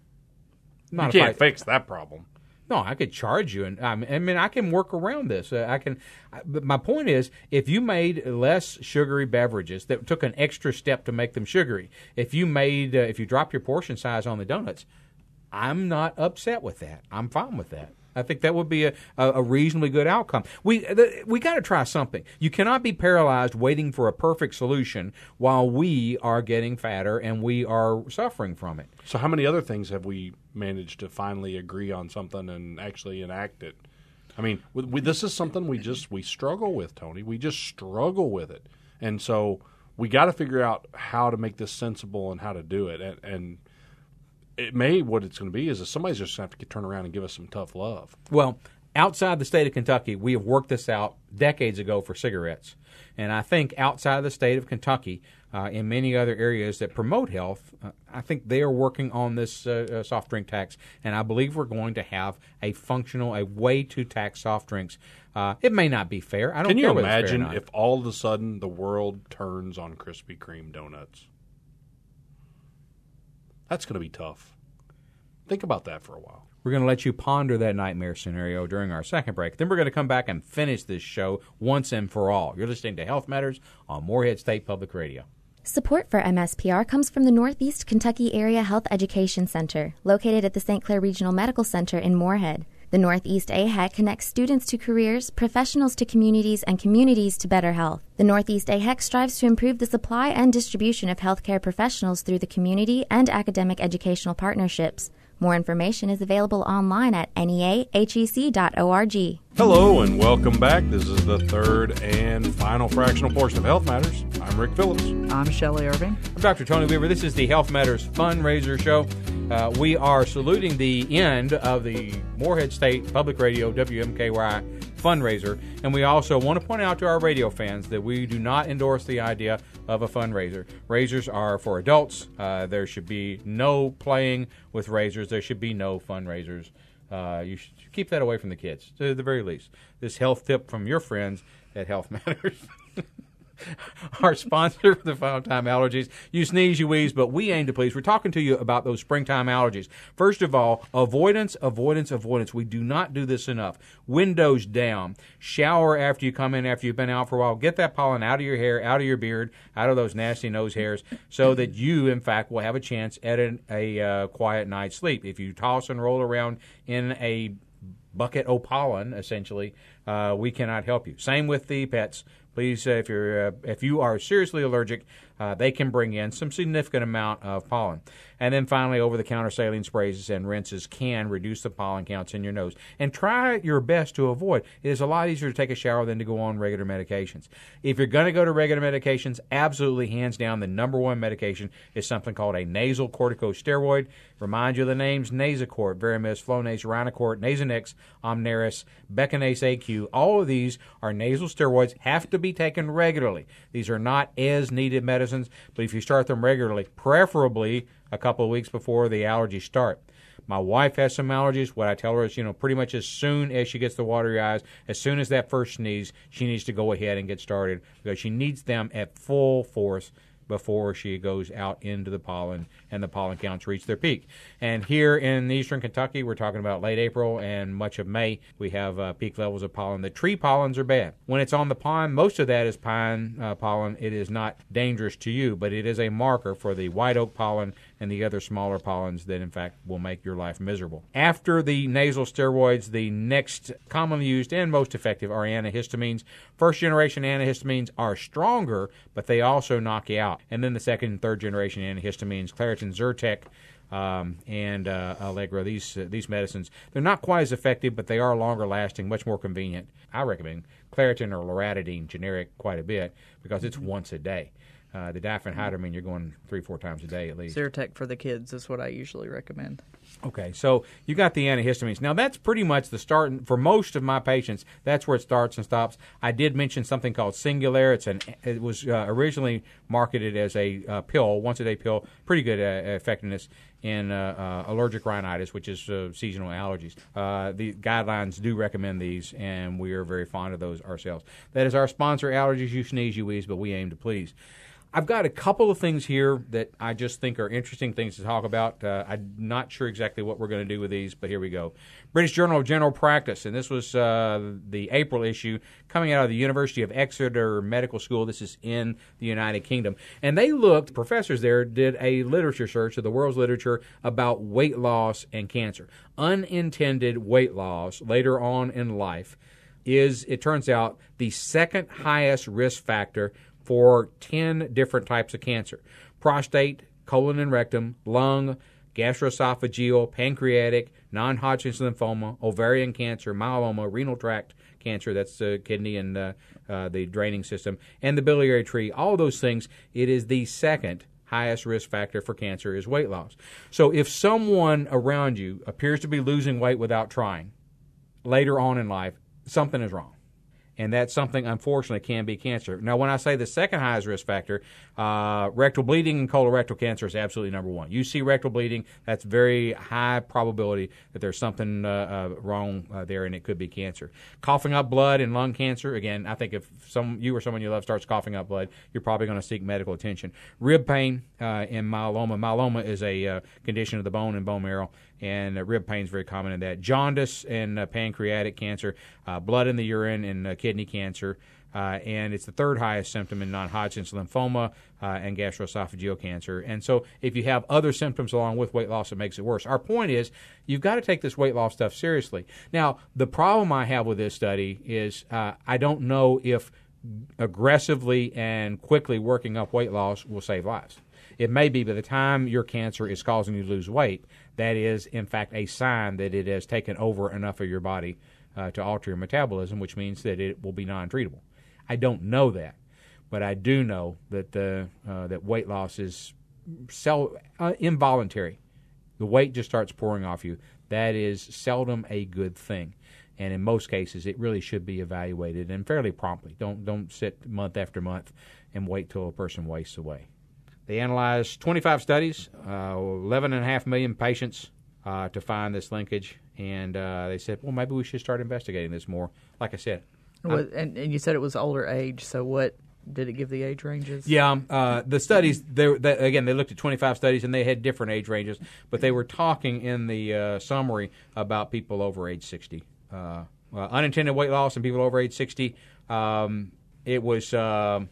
not you if can't I, fix that problem. No, I could charge you, and I mean, I, mean, I can work around this. Uh, I can. I, but my point is, if you made less sugary beverages that took an extra step to make them sugary, if you made, uh, if you drop your portion size on the donuts, I'm not upset with that. I'm fine with that. I think that would be a, a, a reasonably good outcome. We the, we got to try something. You cannot be paralyzed waiting for a perfect solution while we are getting fatter and we are suffering from it. So how many other things have we managed to finally agree on something and actually enact it? I mean, we, we, this is something we just we struggle with, Tony. We just struggle with it, and so we got to figure out how to make this sensible and how to do it. And, and it may what it's going to be is that somebody's just going to have to turn around and give us some tough love. Well, outside the state of Kentucky, we have worked this out decades ago for cigarettes. And I think outside of the state of Kentucky, uh, in many other areas that promote health, uh, I think they are working on this uh, uh, soft drink tax. And I believe we're going to have a functional, a way to tax soft drinks. Uh, it may not be fair. I don't Can you care whether it's fair or imagine not. if all of a sudden the world turns on Krispy Kreme donuts? That's going to be tough. Think about that for a while. We're going to let you ponder that nightmare scenario during our second break. Then we're going to come back and finish this show once and for all. You're listening to Health Matters on Morehead State Public Radio. Support for M S P R comes from the Northeast Kentucky Area Health Education Center, located at the Saint Clair Regional Medical Center in Morehead. The Northeast A H E C connects students to careers, professionals to communities, and communities to better health. The Northeast A H E C strives to improve the supply and distribution of healthcare professionals through the community and academic educational partnerships. More information is available online at N E A H E C dot org. Hello and welcome back. This is the third and final fractional portion of Health Matters. I'm Rick Phillips. I'm Shelley Irving. I'm Doctor Tony Weaver. This is the Health Matters Fundraiser Show. Uh, we are saluting the end of the Morehead State Public Radio W M K Y fundraiser, and we also want to point out to our radio fans that we do not endorse the idea of a fundraiser. Razors are for adults. Uh, there should be no playing with razors. There should be no fundraisers. Uh, you should keep that away from the kids, to the very least. This health tip from your friends at Health Matters. Our sponsor for the final time allergies. You sneeze, you wheeze, but we aim to please. We're talking to you about those springtime allergies. First of all, avoidance, avoidance, avoidance. We do not do this enough. Windows down. Shower after you come in, after you've been out for a while. Get that pollen out of your hair, out of your beard, out of those nasty nose hairs, so that you, in fact, will have a chance at an, a uh, quiet night's sleep. If you toss and roll around in a bucket of pollen, essentially, uh, we cannot help you. Same with the pets. Please, uh, if you're uh, if you are seriously allergic, uh, they can bring in some significant amount of pollen. And then finally, over-the-counter saline sprays and rinses can reduce the pollen counts in your nose. And try your best to avoid. It is a lot easier to take a shower than to go on regular medications. If you're going to go to regular medications, absolutely, hands down, the number one medication is something called a nasal corticosteroid. Remind you of the names: Nasacort, Veramys, Flonase, Rhinocort, Nasonex, Omneris, Beckinase A Q. All of these are nasal steroids, have to be taken regularly. These are not as-needed medicines, but if you start them regularly, preferably a couple of weeks before the allergies start. My wife has some allergies. What I tell her is, you know, pretty much as soon as she gets the watery eyes, as soon as that first sneeze, she needs to go ahead and get started because she needs them at full force before she goes out into the pollen and the pollen counts reach their peak. And here in eastern Kentucky, we're talking about late April and much of May, we have uh, peak levels of pollen. The tree pollens are bad. When it's on the pine, most of that is pine uh, pollen. It is not dangerous to you, but it is a marker for the white oak pollen and the other smaller pollens that, in fact, will make your life miserable. After the nasal steroids, the next commonly used and most effective are antihistamines. First-generation antihistamines are stronger, but they also knock you out. And then the second and third-generation antihistamines, Claritin, Zyrtec, um, and uh, Allegra, these uh, these medicines, they're not quite as effective, but they are longer-lasting, much more convenient. I recommend Claritin or Loratadine generic quite a bit because it's once a day. Uh, the diphenhydramine, you're going three, four times a day at least. Zyrtec for the kids is what I usually recommend. Okay, so you got the antihistamines. Now, that's pretty much the start. For most of my patients, that's where it starts and stops. I did mention something called Singulair. It's an, it was uh, originally marketed as a uh, pill, once-a-day pill, pretty good uh, effectiveness in uh, uh, allergic rhinitis, which is uh, seasonal allergies. Uh, the guidelines do recommend these, and we are very fond of those ourselves. That is our sponsor, Allergies You Sneeze, You Wheeze, but we aim to please. I've got a couple of things here that I just think are interesting things to talk about. Uh, I'm not sure exactly what we're going to do with these, but here we go. British Journal of General Practice, and this was uh, the April issue coming out of the University of Exeter Medical School. This is in the United Kingdom. And they looked, professors there did a literature search of the world's literature about weight loss and cancer. Unintended weight loss later on in life is, it turns out, the second highest risk factor for ten different types of cancer: prostate, colon and rectum, lung, gastroesophageal, pancreatic, non-Hodgkin's lymphoma, ovarian cancer, myeloma, renal tract cancer, that's the kidney and uh, uh, the draining system, and the biliary tree. All those things, it is the second highest risk factor for cancer is weight loss. So if someone around you appears to be losing weight without trying later on in life, something is wrong. And that something, unfortunately, can be cancer. Now, when I say the second highest risk factor, uh, rectal bleeding and colorectal cancer is absolutely number one. You see rectal bleeding, that's very high probability that there's something uh, uh, wrong uh, there, and it could be cancer. Coughing up blood and lung cancer, again, I think if some you or someone you love starts coughing up blood, you're probably going to seek medical attention. Rib pain uh, and myeloma. Myeloma is a uh, condition of the bone and bone marrow, and uh, rib pain is very common in that. Jaundice and uh, pancreatic cancer, uh, blood in the urine and uh, kidney cancer, uh, and it's the third highest symptom in non-Hodgkin's lymphoma uh, and gastroesophageal cancer. And so if you have other symptoms along with weight loss, it makes it worse. Our point is you've got to take this weight loss stuff seriously. Now, the problem I have with this study is uh, I don't know if aggressively and quickly working up weight loss will save lives. It may be by the time your cancer is causing you to lose weight, that is, in fact, a sign that it has taken over enough of your body uh, to alter your metabolism, which means that it will be non-treatable. I don't know that, but I do know that the uh, that weight loss is sel- uh, involuntary. The weight just starts pouring off you. That is seldom a good thing. And in most cases, it really should be evaluated, and fairly promptly. Don't don't sit month after month and wait till a person wastes away. They analyzed twenty-five studies, uh, eleven point five million patients uh, to find this linkage, and uh, they said, well, maybe we should start investigating this more. Like I said. Well, and, and you said it was older age, so what did it give the age ranges? Yeah, uh, the studies, they, they, again, they looked at twenty-five studies, and they had different age ranges, but they were talking in the uh, summary about people over age sixty. Uh, uh, unintended weight loss in people over age sixty, um, it was uh,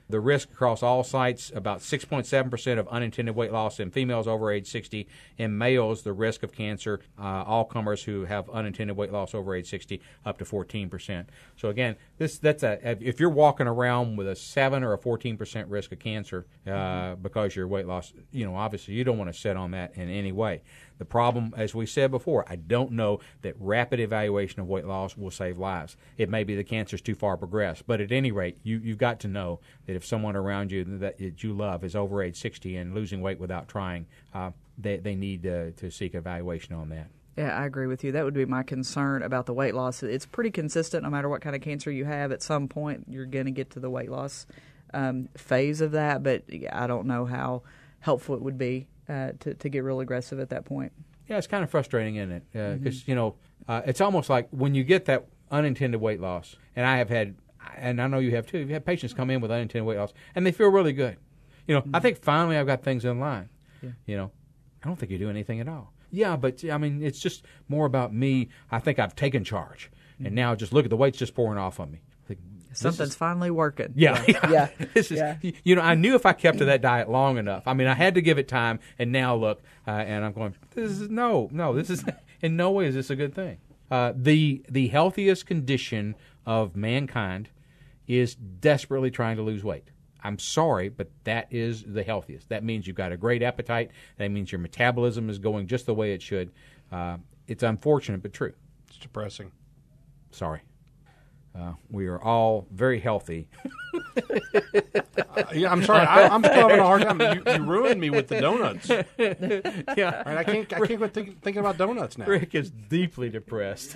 The risk across all sites, about six point seven percent of unintended weight loss in females over age sixty. In males, the risk of cancer, uh, all comers who have unintended weight loss over age sixty, up to fourteen percent. So again, this that's a if you're walking around with a seven or a fourteen percent risk of cancer uh, mm-hmm. because your weight loss, you know, obviously you don't want to sit on that in any way. The problem, as we said before, I don't know that rapid evaluation of weight loss will save lives. It may be the cancer's too far progressed, but at any rate, you, you've got to know that if someone around you that, that you love is over age sixty and losing weight without trying, uh, they, they need uh, to seek evaluation on that. Yeah, I agree with you. That would be my concern about the weight loss. It's pretty consistent no matter what kind of cancer you have. At some point, you're going to get to the weight loss um, phase of that, but I don't know how helpful it would be uh, to, to get real aggressive at that point. Yeah, it's kind of frustrating, isn't it? Because, uh, mm-hmm. you know, uh, it's almost like when you get that unintended weight loss, and I have had, and I know you have too, you've had patients come in with unintended weight loss, and they feel really good. You know, mm-hmm. I think finally I've got things in line. Yeah. You know, I don't think you do anything at all. Yeah, but, I mean, it's just more about me. I think I've taken charge, mm-hmm. and now just look at the weight's just pouring off on me. Think, Something's is, finally working. Yeah. Yeah. yeah. This is, yeah. You know, I knew if I kept to that diet long enough, I mean, I had to give it time, and now look, uh, and I'm going, this is, no, no, this is, in no way is this a good thing. Uh, the the healthiest condition of mankind is desperately trying to lose weight. I'm sorry, but that is the healthiest. That means you've got a great appetite. That means your metabolism is going just the way it should. Uh, it's unfortunate, but true. It's depressing. Sorry. Uh, we are all very healthy. uh, yeah, I'm sorry. I, I'm still having a hard time. You, you ruined me with the donuts. Yeah, right, I can't. I can't quit think, thinking about donuts now. Rick is deeply depressed.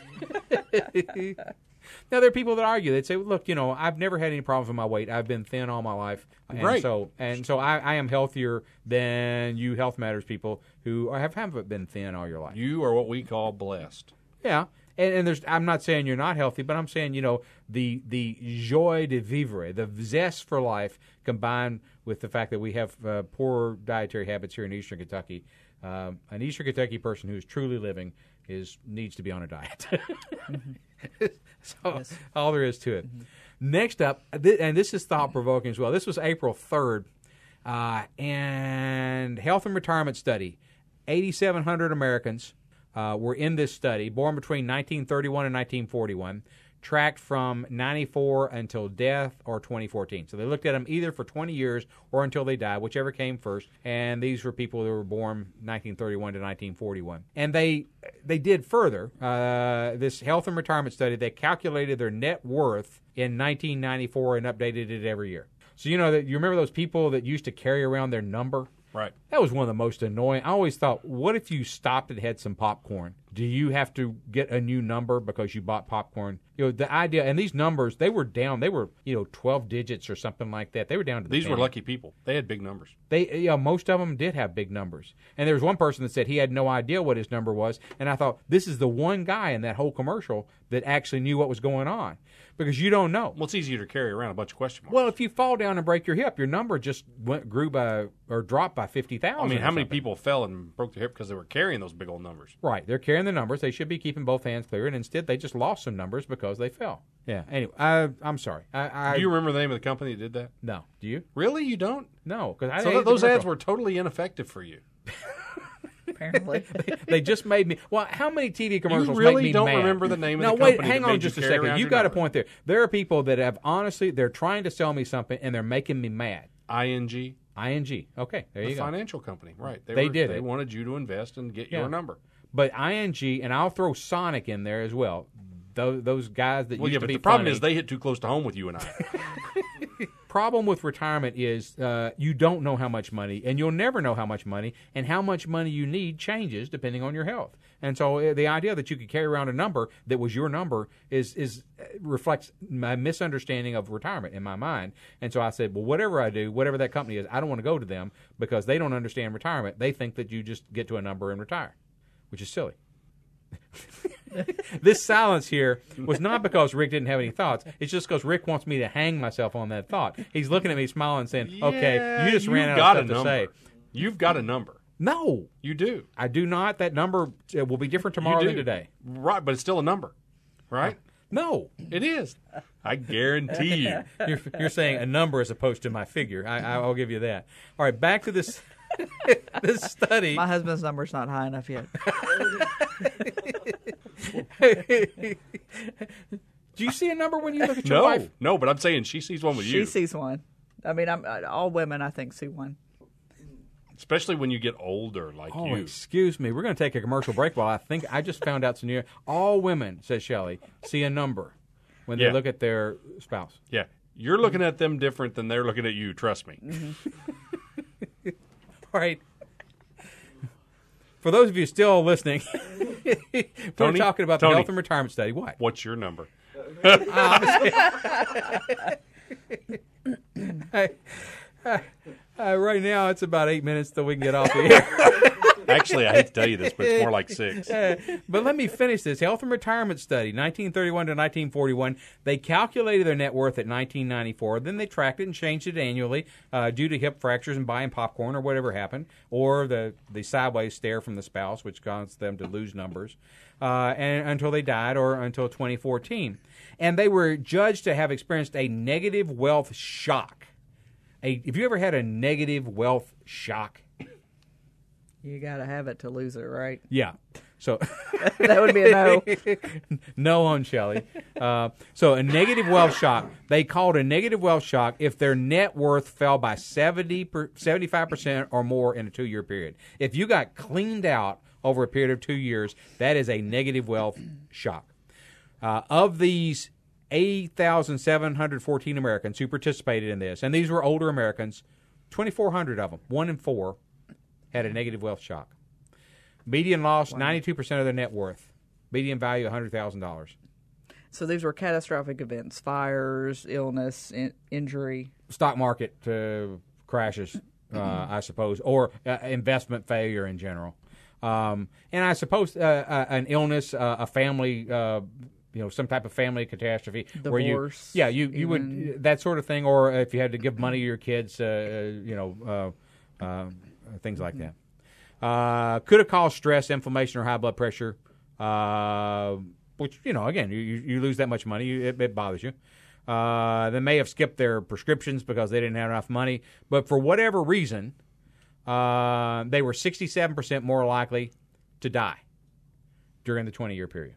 Now there are people that argue. They'd say, "Look, you know, I've never had any problems with my weight. I've been thin all my life, and right. so and so I, I am healthier than you Health Matters people who have haven't been thin all your life. You are what we call blessed." Yeah. And, and there's, I'm not saying you're not healthy, but I'm saying, you know, the the joie de vivre, the zest for life, combined with the fact that we have uh, poor dietary habits here in Eastern Kentucky. Um, an Eastern Kentucky person who is truly living is needs to be on a diet. Mm-hmm. So yes. All there is to it. Mm-hmm. Next up, th- and this is thought-provoking as well. This was April third, uh, and Health and Retirement Study, eighty-seven hundred Americans Uh, were in this study, born between nineteen thirty-one and nineteen forty-one, tracked from ninety-four until death or twenty fourteen. So they looked at them either for twenty years or until they died, whichever came first. And these were people that were born nineteen thirty-one to nineteen forty-one. And they they did further. Uh, this health and retirement study, they calculated their net worth in nineteen ninety-four and updated it every year. So you know that you remember those people that used to carry around their number? Right. That was one of the most annoying. I always thought, what if you stopped and had some popcorn? Do you have to get a new number because you bought popcorn? You know, the idea, and these numbers, they were down. They were, you know, twelve digits or something like that. They were down to the These penny. were lucky people. They had big numbers. They, you know, most of them did have big numbers. And there was one person that said he had no idea what his number was. And I thought, this is the one guy in that whole commercial that actually knew what was going on. Because you don't know. Well, it's easier to carry around a bunch of question marks. Well, if you fall down and break your hip, your number just went, grew by or dropped by fifty thousand. I mean, how many people fell and broke their hip because they were carrying those big old numbers? Right. They're carrying the numbers. They should be keeping both hands clear, and instead they just lost some numbers because they fell. Yeah. Anyway, I, I'm sorry. I, I, Do you remember the name of the company that did that? No. Do you? Really? You don't? No. Cause I so th- those ads were totally ineffective for you. Apparently. they, they just made me. Well, how many T V commercials you really make me don't mad? remember the name of no, the company wait, hang that on made just you a carry second. around You've your got number? a point there. There are people that have honestly, they're trying to sell me something, and they're making me mad. I N G I N G Okay, there the you go. Financial company, right? They were, did They it. wanted you to invest and get Yeah. your number. But I N G, and I'll throw Sonic in there as well. Those, those guys that Well, used yeah, to but be the problem funny. is they hit too close to home with you and I. Problem with retirement is uh, you don't know how much money, and you'll never know how much money, and how much money you need changes depending on your health. And so uh, the idea that you could carry around a number that was your number is is uh, reflects my misunderstanding of retirement in my mind. And so I said, well, whatever I do, whatever that company is, I don't want to go to them because they don't understand retirement. They think that you just get to a number and retire, which is silly. This silence here was not because Rick didn't have any thoughts. It's just because Rick wants me to hang myself on that thought. He's looking at me smiling saying, okay, Yeah, you just you've ran out got of a stuff to number. say. You've got a number. No, You do. I do not. That number uh, will be different tomorrow you do. than today. Right, but it's still a number, right? No. It is. I guarantee you. You're, you're saying a number as opposed to my figure. I, I'll give you that. All right, back to this this study. My husband's number's not high enough yet. Do you see a number when you look at your No, wife? no, but I'm saying she sees one with She you. sees one. I mean, I'm, all women, I think, see one. Especially when you get older like Oh, you. excuse me. We're going to take a commercial break. While I think I just found out some new. All women, says Shelley, see a number when they Yeah. look at their spouse. Yeah. You're looking at them different than they're looking at you, trust me. All right. For those of you still listening, we're Tony? talking about Tony. the health and retirement study. What? What's your number? Hey, uh, uh, right now, it's about eight minutes till we can get off the air. Actually, I hate to tell you this, but it's more like six. Uh, but let me finish this. Health and retirement study, nineteen thirty-one to nineteen forty-one. They calculated their net worth at nineteen ninety-four. Then they tracked it and changed it annually uh, due to hip fractures and buying popcorn or whatever happened, or the, the sideways stare from the spouse, which caused them to lose numbers, uh, and until they died or until twenty fourteen. And they were judged to have experienced a negative wealth shock. A, have you ever had a negative wealth shock? You got to have it to lose it, right? Yeah. So That would be a no. no on Shelley. Uh, so a negative wealth shock. They called a negative wealth shock if their net worth fell by seventy per, seventy-five percent or more in a two-year period. If you got cleaned out over a period of two years, that is a negative wealth shock. Uh, of these eight thousand seven hundred fourteen Americans who participated in this, and these were older Americans, twenty-four hundred of them, one in four, had a negative wealth shock. Median lost ninety-two percent of their net worth. Median value, one hundred thousand dollars. So these were catastrophic events: fires, illness, in- injury. Stock market uh, crashes, uh, I suppose, or uh, investment failure in general. Um, and I suppose uh, uh, an illness, uh, a family, uh, you know, some type of family catastrophe. Where you, Divorce, yeah, you, you even. would, that sort of thing, or if you had to give money to your kids, uh, you know, uh, uh, things like that. Uh, could have caused stress, inflammation, or high blood pressure, uh, which, you know, again, you, you lose that much money, it, it bothers you. Uh, they may have skipped their prescriptions because they didn't have enough money. But for whatever reason, uh, they were sixty-seven percent more likely to die during the twenty-year period.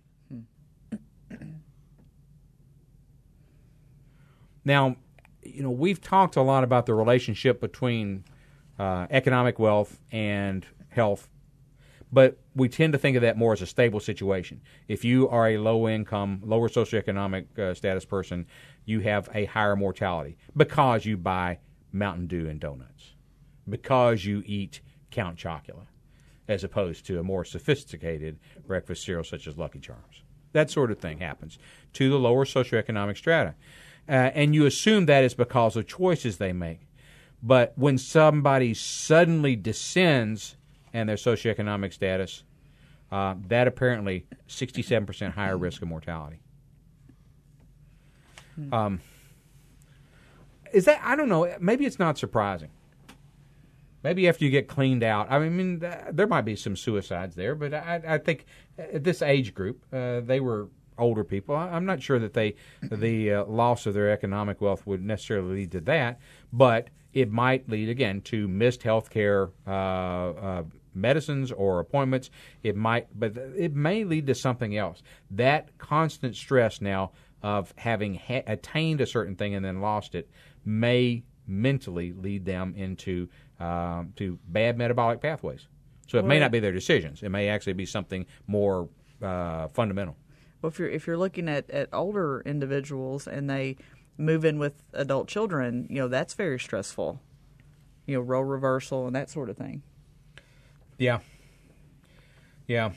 Now, you know, we've talked a lot about the relationship between uh, economic wealth and health, but we tend to think of that more as a stable situation. If you are a low-income, lower socioeconomic uh, status person, you have a higher mortality because you buy Mountain Dew and donuts, because you eat Count Chocula, as opposed to a more sophisticated breakfast cereal such as Lucky Charms. That sort of thing happens to the lower socioeconomic strata. Uh, and you assume that is because of choices they make. But when somebody suddenly descends in their socioeconomic status, uh, that apparently sixty-seven percent higher risk of mortality. Um, is that, I don't know, maybe it's not surprising. Maybe after you get cleaned out, I mean, there might be some suicides there, but I, I think at this age group, uh, they were older people. I'm not sure that they the uh, loss of their economic wealth would necessarily lead to that, but it might lead, again, to missed health care uh, uh, medicines or appointments. It might, but it may lead to something else. That constant stress now of having ha- attained a certain thing and then lost it may mentally lead them into um, to bad metabolic pathways. So it may not be their decisions. It may actually be something more uh, fundamental. Well, if you're if you're looking at, at older individuals and they move in with adult children, you know, that's very stressful. You know, role reversal and that sort of thing. Yeah. Yeah.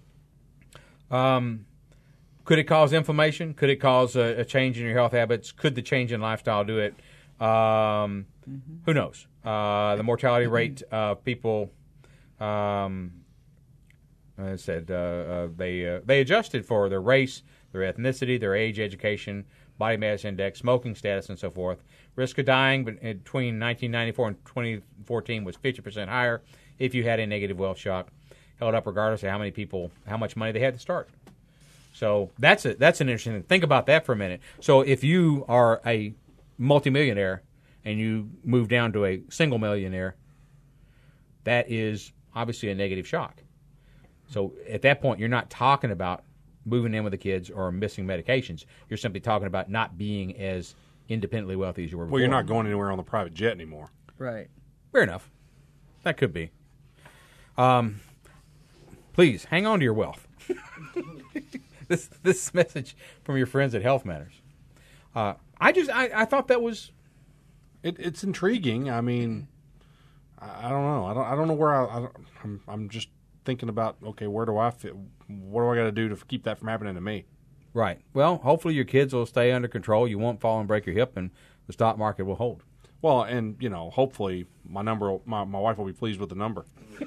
Um, could it cause inflammation? Could it cause a, a change in your health habits? Could the change in lifestyle do it? Um, mm-hmm. Who knows? Uh, the mortality rate of people, um, as I said, uh, uh, they uh, they adjusted for their race, their ethnicity, their age, education, body mass index, smoking status, and so forth. Risk of dying between nineteen ninety-four and twenty fourteen was fifty percent higher if you had a negative wealth shock, held up regardless of how many people, how much money they had to start. So that's a, that's an interesting thing. Think about that for a minute. So if you are a multimillionaire and you move down to a single millionaire, that is obviously a negative shock. So at that point, you're not talking about moving in with the kids or missing medications. You're simply talking about not being as independently wealthy as you were before. Well, you're not going anywhere on the private jet anymore. Right. Fair enough. That could be. Um, please, hang on to your wealth. this this message from your friends at Health Matters. Uh, I just, I, I thought that was... It, it's intriguing. I mean, I, I don't know. I don't, I don't know where I, I don't, I'm, I'm just thinking about, okay, where do I fit? What do I got to do to keep that from happening to me? Right. Well, hopefully your kids will stay under control. You won't fall and break your hip, and the stock market will hold. Well, and, you know, hopefully my number, my, my wife will be pleased with the number.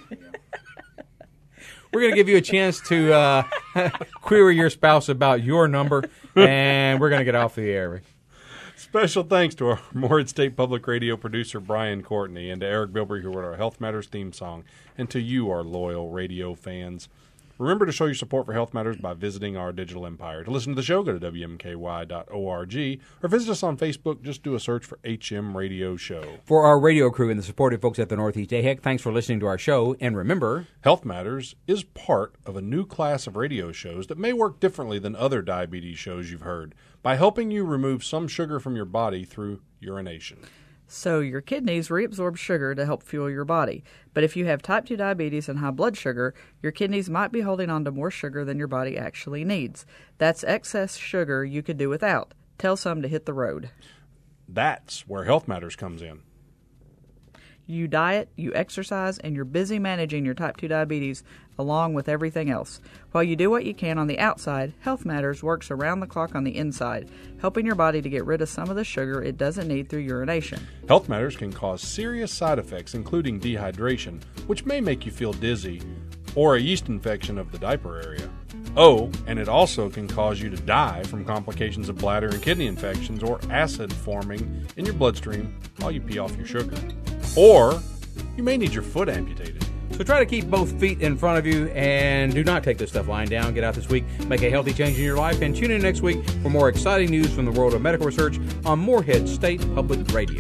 We're going to give you a chance to uh, query your spouse about your number, and we're going to get off the air. Special thanks to our Morehead State Public Radio producer, Brian Courtney, and to Eric Bilbrey, who wrote our Health Matters theme song, and to you, our loyal radio fans. Remember to show your support for Health Matters by visiting our digital empire. To listen to the show, go to W M K Y dot org or visit us on Facebook. Just do a search for H M Radio Show. For our radio crew and the supportive folks at the Northeast A H E C, thanks for listening to our show. And remember, Health Matters is part of a new class of radio shows that may work differently than other diabetes shows you've heard by helping you remove some sugar from your body through urination. So your kidneys reabsorb sugar to help fuel your body. But if you have type two diabetes and high blood sugar, your kidneys might be holding on to more sugar than your body actually needs. That's excess sugar you could do without. Tell some to hit the road. That's where Health Matters comes in. You diet, you exercise, and you're busy managing your type two diabetes along with everything else. While you do what you can on the outside, Health Matters works around the clock on the inside, helping your body to get rid of some of the sugar it doesn't need through urination. Health Matters can cause serious side effects, including dehydration, which may make you feel dizzy, or a yeast infection of the diaper area. Oh, and it also can cause you to die from complications of bladder and kidney infections or acid forming in your bloodstream while you pee off your sugar. Or you may need your foot amputated. so try to keep both feet in front of you and do not take this stuff lying down. Get out this week, make a healthy change in your life, and tune in next week for more exciting news from the world of medical research on Morehead State Public Radio.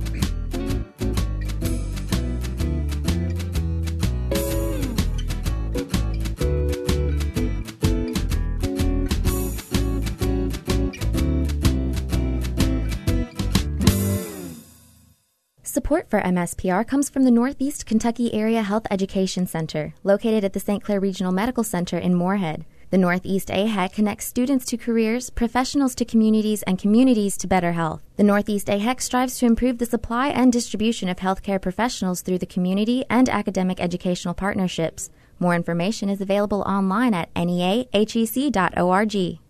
Support for M S P R comes from the Northeast Kentucky Area Health Education Center, located at the Saint Clair Regional Medical Center in Morehead. The Northeast A H E C connects students to careers, professionals to communities, and communities to better health. The Northeast A H E C strives to improve the supply and distribution of healthcare professionals through the community and academic educational partnerships. More information is available online at N E A H E C dot org.